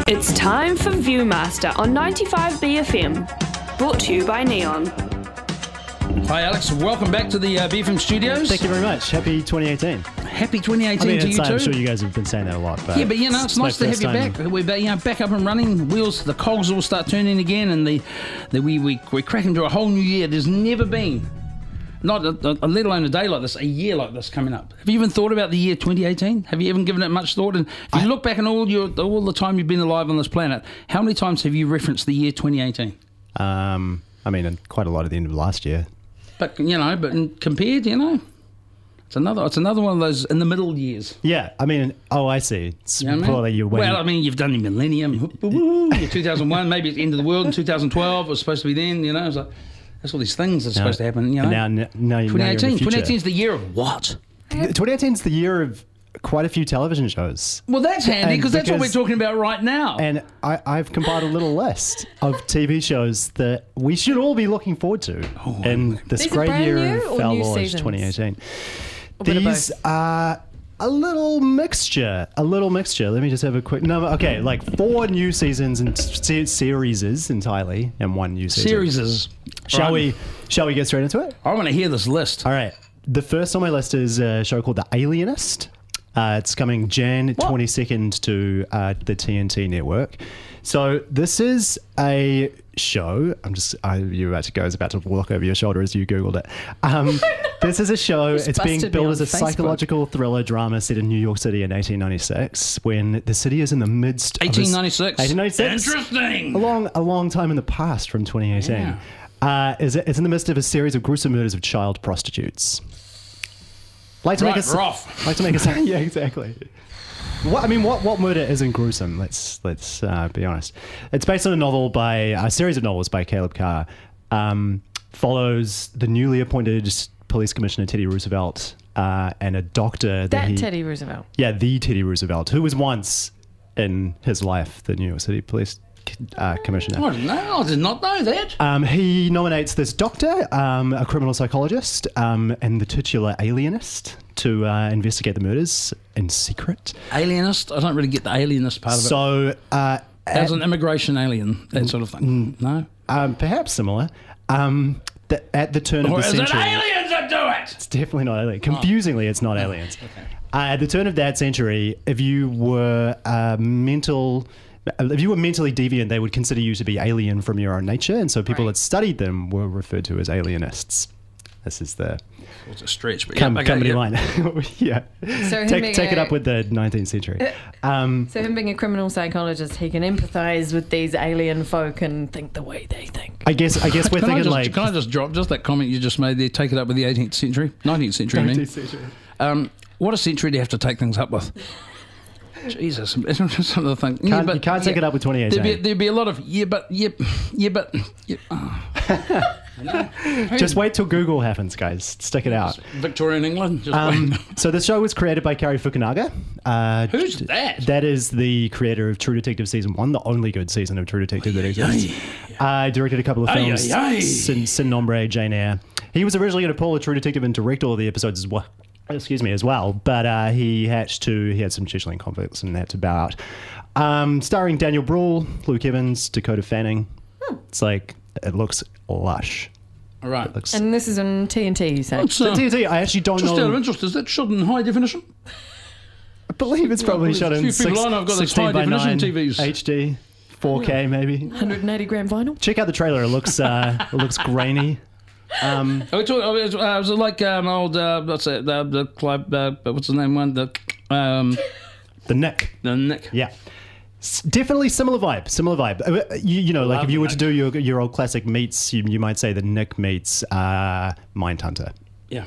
It's time for Viewmaster on 95 BFM, brought to you by Neon. Hi Alex, welcome back to the BFM studios. Thank you very much. Happy 2018. Happy 2018 to you too. I'm sure you guys have been saying that a lot. But yeah, but it's nice to have you back. We're back up and running. Wheels, the cogs all start turning again, and we're cracking into a whole new year. There's never been, not let alone a day like this, a year like this coming up. Have you even thought about the year 2018? Have you even given it much thought? And if you look back on all the time you've been alive on this planet, how many times have you referenced the year 2018? Quite a lot at the end of last year. But compared, it's another one of those in the middle years. Yeah, I see. It's probably you went. Well, you've done the millennium, your 2001, maybe it's the end of the world in 2012. It was supposed to be then, It's like, that's all these things that are supposed to happen, And now 2018. 2018 is the year of what? 2018 is the year of quite a few television shows. Well, that's handy because that's what we're talking about right now. And I've compiled a little list of TV shows that we should all be looking forward to in this great year of Foul Laws 2018. These are a little mixture. Let me just have a quick number. Okay, like 4 new seasons and series entirely, and 1 new season. Series. Shall we get straight into it? I want to hear this list. All right. The first on my list is a show called The Alienist. It's coming Jan 22nd to the TNT network. So this is a show. You're about to go. I was about to walk over your shoulder as you Googled it. This is a show. It's being billed as a psychological thriller drama set in New York City in 1896, when the city is in the midst 1896. 1896. Interesting. A long time in the past from 2018. Yeah. It's in the midst of a series of gruesome murders of child prostitutes. Like to make a yeah, exactly. What murder isn't gruesome? Let's be honest. It's based on a series of novels by Caleb Carr. Follows the newly appointed police commissioner Teddy Roosevelt and a doctor. Teddy Roosevelt. Yeah, the Teddy Roosevelt, who was once in his life the New York City police commissioner. I did not know that. He nominates this doctor, a criminal psychologist, and the titular alienist to investigate the murders in secret. Alienist? I don't really get the alienist part of it. So, as an immigration alien, that sort of thing. No? Perhaps similar. At the turn of the century... Or is it aliens that do it? It's definitely not aliens. Confusingly, it's not aliens. Okay. At the turn of that century, if you were mentally deviant, they would consider you to be alien from your own nature, and so people that studied them were referred to as alienists. This is the... It's a stretch, but company line. Yeah. So take it up with the 19th century. So him being a criminal psychologist, he can empathise with these alien folk and think the way they think. I guess we're thinking like... Can I just drop just that comment you just made there? Take it up with the 18th century? 19th century, 19th century. What a century do you have to take things up with? Jesus, some of the things. You can't take it up with 2018. There'd be a lot of but. Just wait till Google happens, guys. Stick it out. Victorian England. So the show was created by Cary Fukunaga. Who's that? That is the creator of True Detective Season 1, the only good season of True Detective that exists. Directed a couple of films, Sin Nombre, Jane Eyre. He was originally going to pull a True Detective and direct all of the episodes as well, but he had some scheduling conflicts and had to bow out. Starring Daniel Bruhl, Luke Evans, Dakota Fanning. It's like, it looks lush. All right. And this is on TNT, you say? TNT, I actually don't know. Just out of interest, is that shot in high definition? I believe it's probably shot in 16 by 9 TVs. HD, 4K maybe. 180 gram vinyl. Check out the trailer. It looks grainy. Was it like old what's it? What's the name one? The Nick. The Nick. Yeah. Definitely similar vibe. You know, like if you were to do your old classic meets, you might say the Nick meets Mindhunter. Yeah.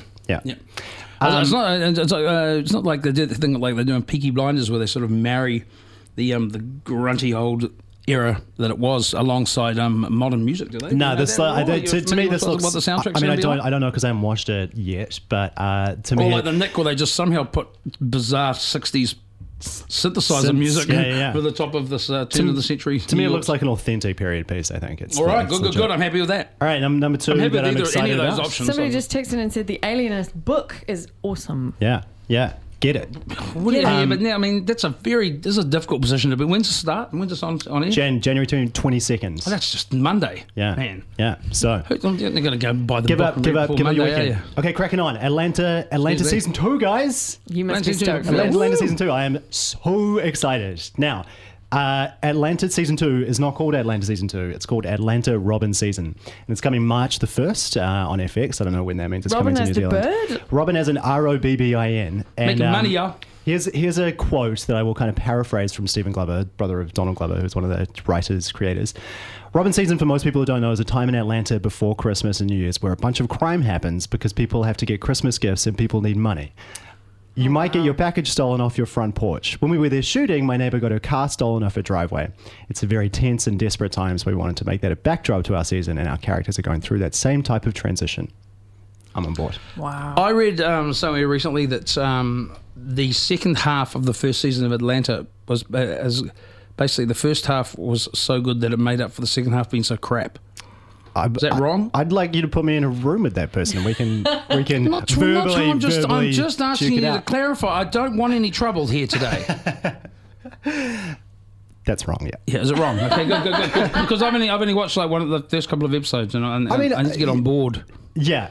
It's not like they did the thing like they're doing Peaky Blinders, where they sort of marry the grunty old era that it was alongside modern music. Do they? No, to me this looks. What the soundtrack's I don't know because I haven't watched it yet, but to me, or like the Nick, where they just somehow put bizarre 60s synthesizer music over the top of this turn of the century. To me, it looks like an authentic period piece. I think it's all right. Good. I'm happy with that. All right, number 2. I'm happy with any of those options. Somebody just texted in and said the Alienist book is awesome. Yeah. get it. But now, I mean, this is a difficult position to be. When's it start? When's it on air? January 22nd. Oh, that's just Monday. Yeah. Man. Yeah. So. They're going to go by the Give book up your Monday, weekend. Okay, cracking on. Atlanta season 2, guys. You must be stoked. Atlanta season 2. I am so excited. Now, Atlanta season 2 is not called Atlanta season 2. It's called Atlanta Robin season, and it's coming March the 1st on FX. I don't know when that means it's Robin coming to New Zealand. Bird? Robin as an Robbin. Making money, y'all. Here's a quote that I will kind of paraphrase from Stephen Glover, brother of Donald Glover, who's one of the writers, creators. Robin season, for most people who don't know, is a time in Atlanta before Christmas and New Year's where a bunch of crime happens because people have to get Christmas gifts and people need money. You might get your package stolen off your front porch. When we were there shooting, my neighbor got her car stolen off her driveway. It's a very tense and desperate time, so we wanted to make that a backdrop to our season, and our characters are going through that same type of transition. I'm on board. Wow. I read somewhere recently that the second half of the first season of Atlanta was basically the first half was so good that it made up for the second half being so crap. Is that wrong? I'd like you to put me in a room with that person, and we can verbally. I'm just asking you to out. clarify. I don't want any trouble here today. That's wrong. Yeah. Yeah, is it wrong? Okay, good. Because I've only watched like one of the first couple of episodes, and I need to get on board. Yeah,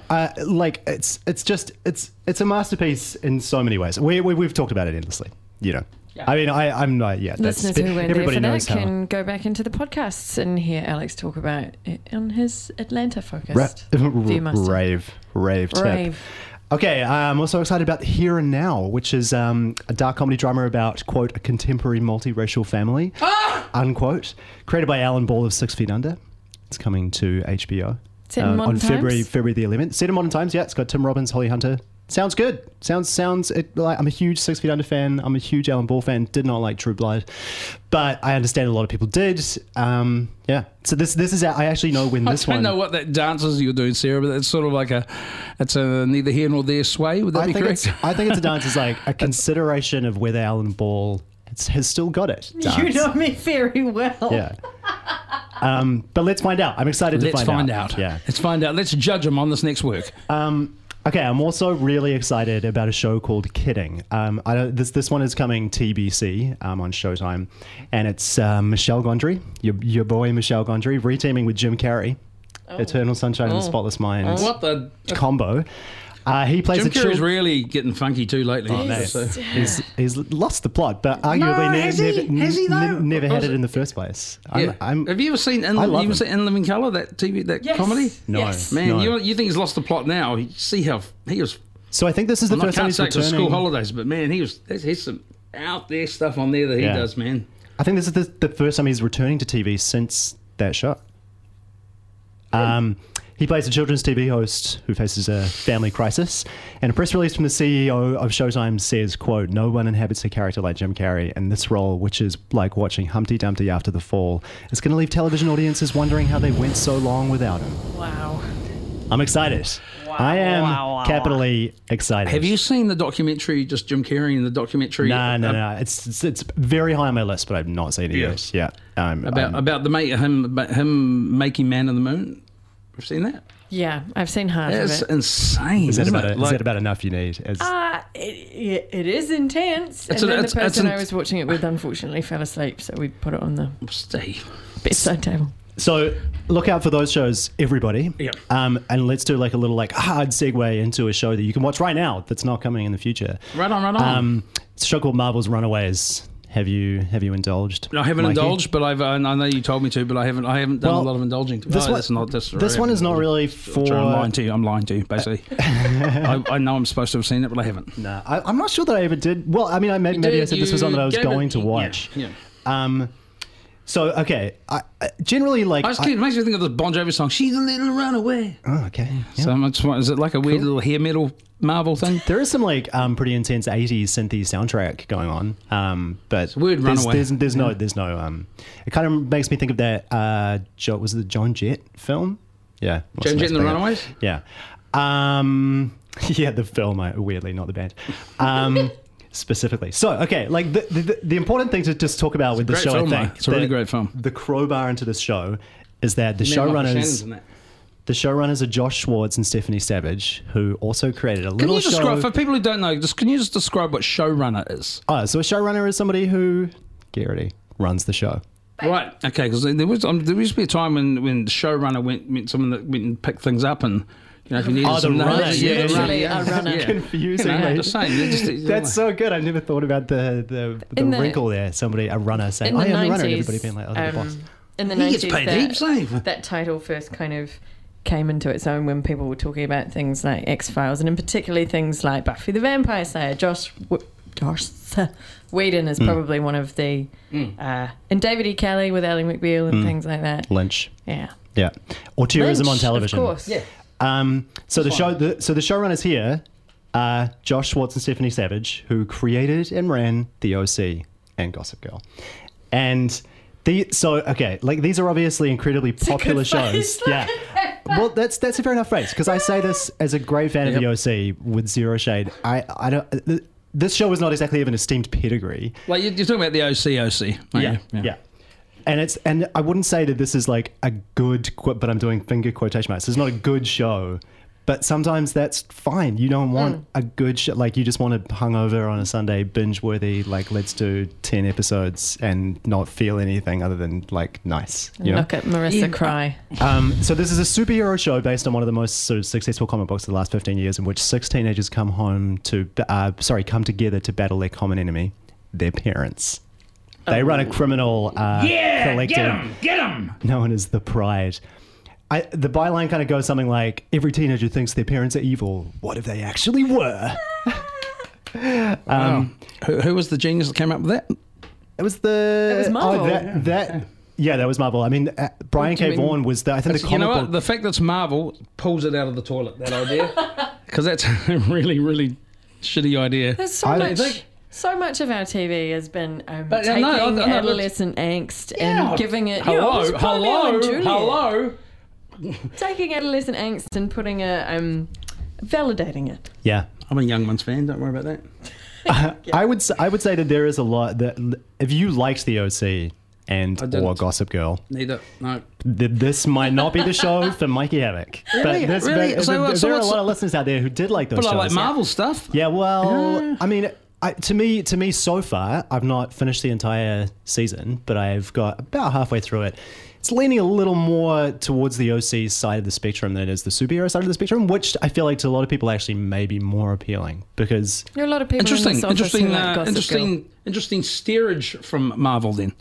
it's a masterpiece in so many ways. We've talked about it endlessly. You know. Yeah. I mean, I'm not. Yeah, listeners who went everybody there for knows that can go back into the podcasts and hear Alex talk about it on his Atlanta focused rave tip. Okay, I'm also excited about Here and Now, which is a dark comedy drama about, quote, a contemporary multiracial family, unquote, created by Alan Ball of 6 Feet Under. It's coming to HBO on February the 11th. Set in modern times, yeah. It's got Tim Robbins, Holly Hunter. Sounds good. Sounds like I'm a huge 6 Feet Under fan. I'm a huge Alan Ball fan. Did not like True Blood, but I understand a lot of people did. Yeah. So this is I actually know when this one. I don't know what that dance is you're doing, Sarah, but it's sort of like it's a neither here nor there sway. Would that be correct? I think it's a dance is like a consideration of whether Alan Ball has still got it. Dance. You know me very well. Yeah. But let's find out. I'm excited to find out. Yeah. Let's find out. Let's judge him on this next work. Okay, I'm also really excited about a show called Kidding. This one is coming TBC on Showtime, and it's Michel Gondry, your boy Michel Gondry, reteaming with Jim Carrey. Eternal Sunshine of the Spotless Mind. What the combo? He plays Jim Carrey's really getting funky too lately. He's lost the plot, but arguably never had it in the first place. Yeah. Have you ever seen In Living Colour, that comedy? No. Yes. Man, you think he's lost the plot now. You see how he was... So I think this is the first time he's returning... school holidays, but man, there's some out there stuff on there that he does, man. I think this is the first time he's returning to TV since that show. He plays a children's TV host who faces a family crisis. And a press release from the CEO of Showtime says, quote, no one inhabits a character like Jim Carrey, and this role, which is like watching Humpty Dumpty after the fall, is going to leave television audiences wondering how they went so long without him. Wow. I'm excited. Wow. I am capitally excited. Have you seen the documentary, just Jim Carrey in the documentary? No. It's very high on my list, but I've not seen it yet. Yeah. About him making Man on the Moon? You've seen that? Yeah, I've seen half of it. It's insane. Is that about enough you need? It is intense. And then the person I was watching it with unfortunately fell asleep, so we put it on the bedside table. So look out for those shows, everybody. Yeah. And let's do like a little hard segue into a show that you can watch right now that's not coming in the future. Right on. It's a show called Marvel's Runaways. Have you indulged? I haven't indulged, but I know you told me to, but I haven't done a lot of indulging. This one is not really for... I'm lying to you, basically. I know I'm supposed to have seen it, but I haven't. No, I'm not sure that I ever did. Well, I mean, maybe I said this was one that I was going to watch. Yeah. So, okay, I generally like... It makes me think of the Bon Jovi song, She's a Little Runaway. Oh, okay. Yeah. So is it like a weird little hair metal Marvel thing? There is some pretty intense 80s synthy soundtrack going on. But it's a weird runaway. There's no... It kind of makes me think of that... was it the Joan Jett film? Yeah. Joan Jett and the Runaways? Yeah. Yeah, the film, weirdly, not the band. Specifically. So, okay, like the important thing to just talk about with the show, film, I think. It's a really great film. The crowbar into this show is that the showrunners... The showrunners are Josh Schwartz and Stephanie Savage, who also created a little show. For people who don't know, can you just describe what showrunner is? Oh, so a showrunner is somebody who, Garrity, runs the show. Right, okay, because there used to be a time when the showrunner meant someone that went and picked things up and... You know, if you needed some runner. A runner. Confusing. Just saying. That's so good. I never thought about the wrinkle there. Somebody, a runner, saying, "I am the runner," and everybody being like, "Oh, the boss." In the 90s, that title first kind of came into its own when people were talking about things like X-Files, and in particularly things like Buffy the Vampire Slayer. Josh Whedon is probably one of the... and David E. Kelly with Ally McBeal and things like that. Lynch. Yeah. Or tourism on television. Of course. Yeah. So the showrunners here are Josh Schwartz and Stephanie Savage, who created and ran The OC and Gossip Girl. And these are obviously incredibly popular shows. Yeah. Well, that's a fair enough phrase, because I say this as a great fan of The OC with zero shade. I don't. This show is not exactly of an esteemed pedigree. Like you're talking about the OC. Yeah. And I wouldn't say that this is like a good, but I'm doing finger quotation marks. It's not a good show, but sometimes that's fine. You don't want a good show. Like you just want to hungover on a Sunday, binge-worthy, like let's do 10 episodes and not feel anything other than like nice. Look at Marissa cry. So this is a superhero show based on one of the most sort of successful comic books of the last 15 years, in which 6 teenagers come together to battle their common enemy, their parents. They run a criminal collective. Get 'em! Known as the Pride. The byline kind of goes something like, every teenager thinks their parents are evil. What if they actually were? Who was the genius that came up with that? It was Marvel. That was Marvel. I mean, Brian K. Vaughan was the comic book. The fact that it's Marvel pulls it out of the toilet, that idea. Because that's a really, really shitty idea. There's so much of our TV has been taking adolescent angst and giving it... Hello. Taking adolescent angst and putting validating it. Yeah. I'm a Young Ones fan, don't worry about that. I would say that there is a lot that... If you liked The OC or Gossip Girl... Neither, no. This might not be the show for Mikey Havoc. Really? But there are a lot of listeners out there who did like those shows. But I like Marvel stuff. Yeah, well, I mean... To me, so far, I've not finished the entire season, but I've got about halfway through it. It's leaning a little more towards the OC side of the spectrum than it is the superhero side of the spectrum, which I feel like to a lot of people actually may be more appealing because there are a lot of people interesting steerage from Marvel then.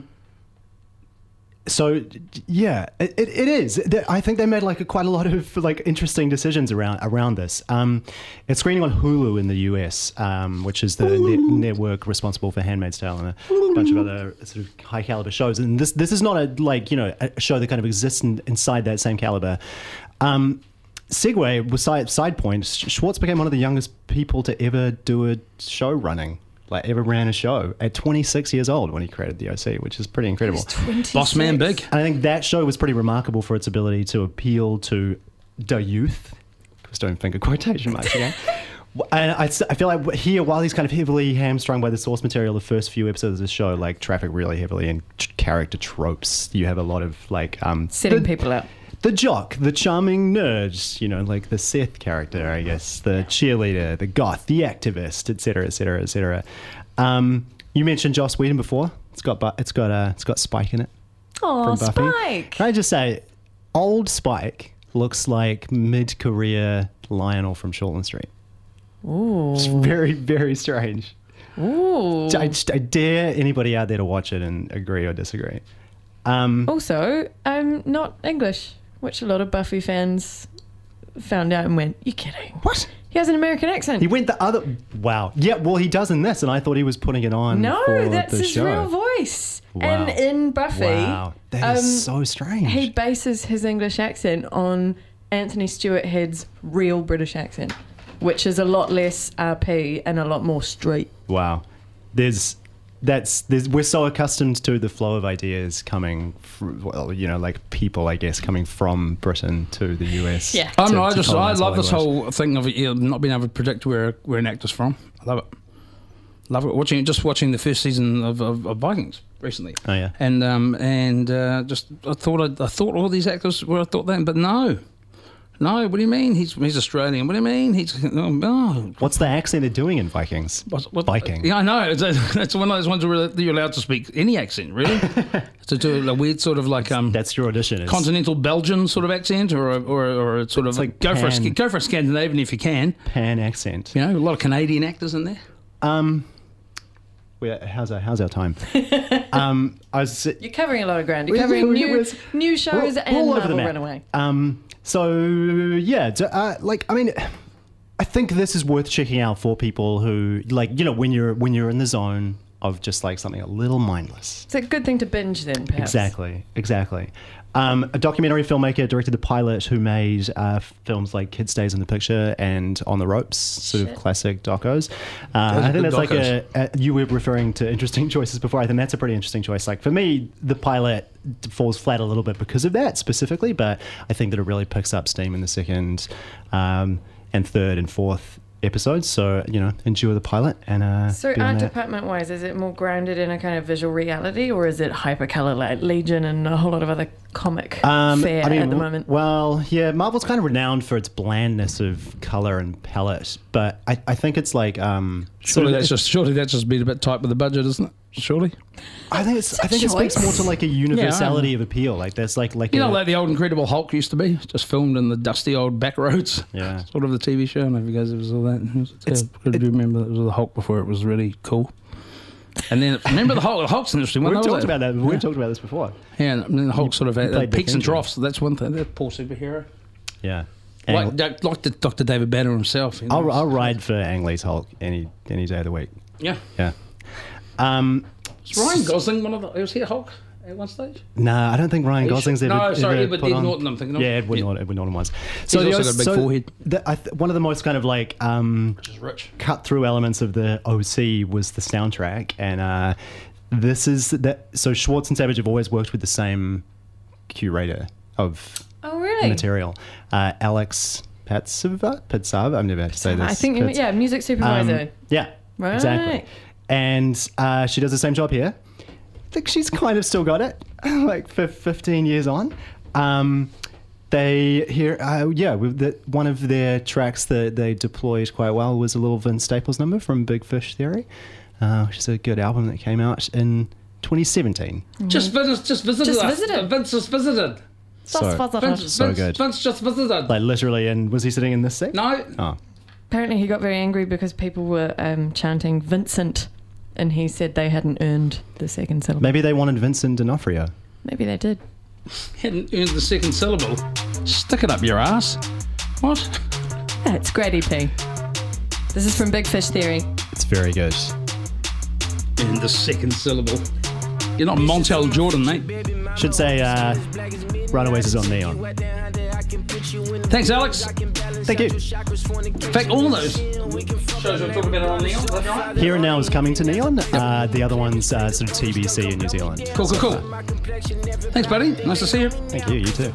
So yeah, it is. I think they made quite a lot of interesting decisions around this. It's screening on Hulu in the US, which is the network responsible for Handmaid's Tale and a bunch of other sort of high caliber shows. And this is not a show that kind of exists inside that same caliber. Segue was side point. Schwartz became one of the youngest people to ever do a show running. Ever ran a show at 26 years old when he created The OC, which is pretty incredible. Boss man big. And I think that show was pretty remarkable for its ability to appeal to the youth. Just don't finger quotation marks again. And I feel like here, while he's kind of heavily hamstrung by the source material, the first few episodes of the show traffic really heavily in character tropes. You have a lot of setting people up. The jock, the charming nerd, the Seth character, I guess, the cheerleader, the goth, the activist, etc., etc., etc. You mentioned Joss Whedon before. It's got Spike in it. Oh, from Buffy. Spike! Can I just say, old Spike looks like mid-career Lionel from Shortland Street. Ooh. It's very, very strange. Ooh. I dare anybody out there to watch it and agree or disagree. Also, I'm not English, which a lot of Buffy fans found out and went, "You're kidding? What? He has an American accent." He went the other... Wow. Yeah, well, he does in this, and I thought he was putting it on for that's the his show. real voice. Wow. And in Buffy... Wow. That is so strange. He bases his English accent on Anthony Stewart Head's real British accent, which is a lot less RP and a lot more street. Wow. We're so accustomed to the flow of ideas coming from, people, I guess, coming from Britain to the US. Yeah. I love this whole thing of not being able to predict where an actor's from. I love it. Love it. Watching the first season of Vikings. recently. Oh yeah. And just I thought all these actors were but no. No, what do you mean? He's Australian. What do you mean? What's the accent they're doing in Vikings? Viking. Yeah, I know. It's one of those ones where you're allowed to speak any accent, really. To do a weird sort of like that's your audition. Continental Belgian sort of accent, or a sort of like go for a Scandinavian if you can. Pan accent. You know, a lot of Canadian actors in there. How's our time? You're covering a lot of ground. You're covering new shows and Marvel Runaway. So yeah, I think this is worth checking out for people who when you're in the zone of just like something a little mindless. It's a good thing to binge then, perhaps. Exactly. A documentary filmmaker directed the pilot who made films like Kid Stays in the Picture and On the Ropes, sort of classic docos. I think that's docos. You were referring to interesting choices before. I think that's a pretty interesting choice. Like for me, the pilot falls flat a little bit because of that specifically, but I think that it really picks up steam in the second and third and fourth episodes, so enjoy the pilot. And so art department wise, is it more grounded in a kind of visual reality, or is it hypercolor like Legion and a whole lot of other comic fare at the moment? Well, yeah, Marvel's kind of renowned for its blandness of color and palette, but I think it's like surely that's just been a bit tight with the budget, isn't it? Surely, I think it speaks more to like a universality of appeal. Like there's like like the old Incredible Hulk used to be, just filmed in the dusty old back roads. Yeah, sort of the TV show. I don't know if you guys ever saw that. I do remember it was the Hulk before it was really cool. And then remember the Hulk. The Hulk's an interesting one. We've talked about that. We've talked about this before. Yeah, and then the Hulk sort of had peaks and troughs. So that's one thing. That poor superhero. Yeah. Like Dr. David Banner himself. I'll ride for Ang Lee's Hulk any day of the week. Yeah. Yeah. Is Ryan Gosling was he a Hulk at one stage? No, I don't think Ryan Gosling's ever. No, sorry, Edward Norton. I'm thinking of. Yeah, Edward Norton was. So he's also got a big forehead. One of the most kind of like rich cut through elements of the OC was the soundtrack, and this is that. So Schwartz and Savage have always worked with the same curator of material, Alex Patsava. I'm never about to say this. I think music supervisor. Yeah, right. Exactly. And she does the same job here. I think she's kind of still got it, like for 15 years on. They hear, one of their tracks that they deployed quite well was a little Vince Staples number from Big Fish Theory, which is a good album that came out in 2017. Just visited. Vince just visited. So good. Vince just visited. Like literally, and was he sitting in this seat? No. Oh. Apparently he got very angry because people were chanting Vincent, and he said they hadn't earned the second syllable. Maybe they wanted Vincent D'Onofrio. Maybe they did. Hadn't earned the second syllable. Stick it up your ass. What? That's great EP. This is from Big Fish Theory. It's very good. Earned the second syllable. You're not Montel Jordan, mate. Should say Runaways is on Neon. Thanks, Alex. Thank you. In fact, all those shows we're talking about are on Neon, is that right? Here and Now is coming to Neon. The other one's sort of TBC in New Zealand. Cool. Thanks, buddy. Nice to see you. Thank you. You too.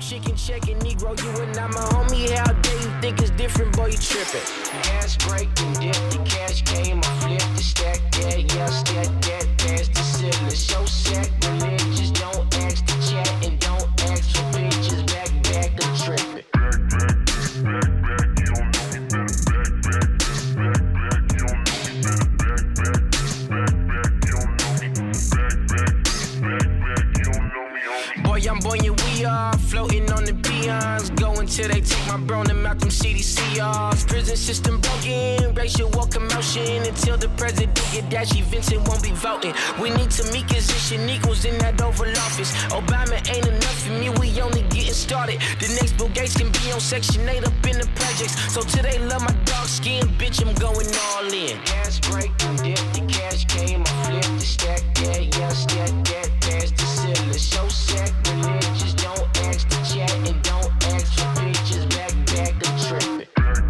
Floating on the peons, going till they take my bro and out them CDCRs. Prison system broken, racial war commotion. Until the president get dashy, Vincent won't be voting. We need Tamika's equals in that Oval Office. Obama ain't enough for me, we only getting started. The next Bill Gates can be on Section 8 up in the projects. So till they love my dark skin, bitch, I'm going all in. Gas break, dip, the cash came, I flipped the stack, yeah, stack that, past the ceiling. So sacrilegious, don't ask the chat and don't ask for pictures, back and tripping.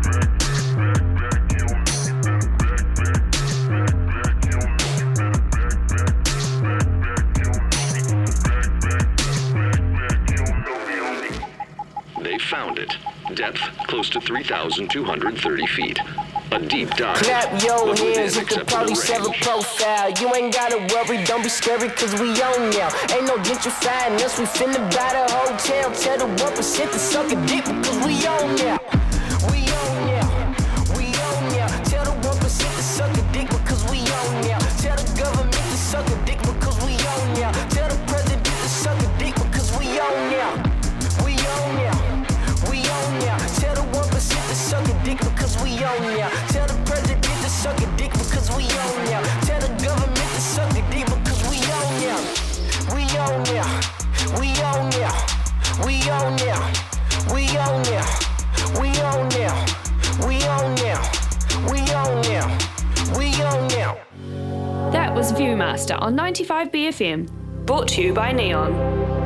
They found it. Depth close to 3,230 feet. A deep dive. Clap your hands, you can probably sell a profile. foul. You ain't gotta worry, don't be scary, cause we on now. Ain't no gentrifying us, we finna buy the hotel. Tell the 1% to suck a dick, because we on now. We on now, we on now. Tell the 1% to suck a dick, because we on now. Tell the government to suck a dick, because we on now. Tell the president to suck a dick, because we on now. We on now, we on now. Tell the 1% to suck a dick, because we on now. Tell the president to suck a dick, because we on now. Tell the government to suck a dick, because we on now. We on now, we on now, we on now, we on now, we on now, we on now, we on now, we on now. That was Viewmaster on 95BFM, brought to you by Neon.